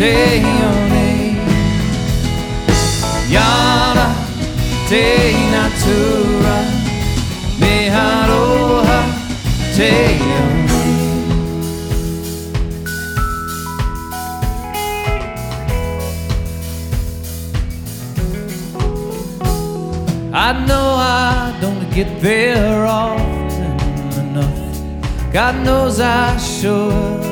te ione Yana te natura Me haroha te ione I know I don't get there often enough. God knows I should.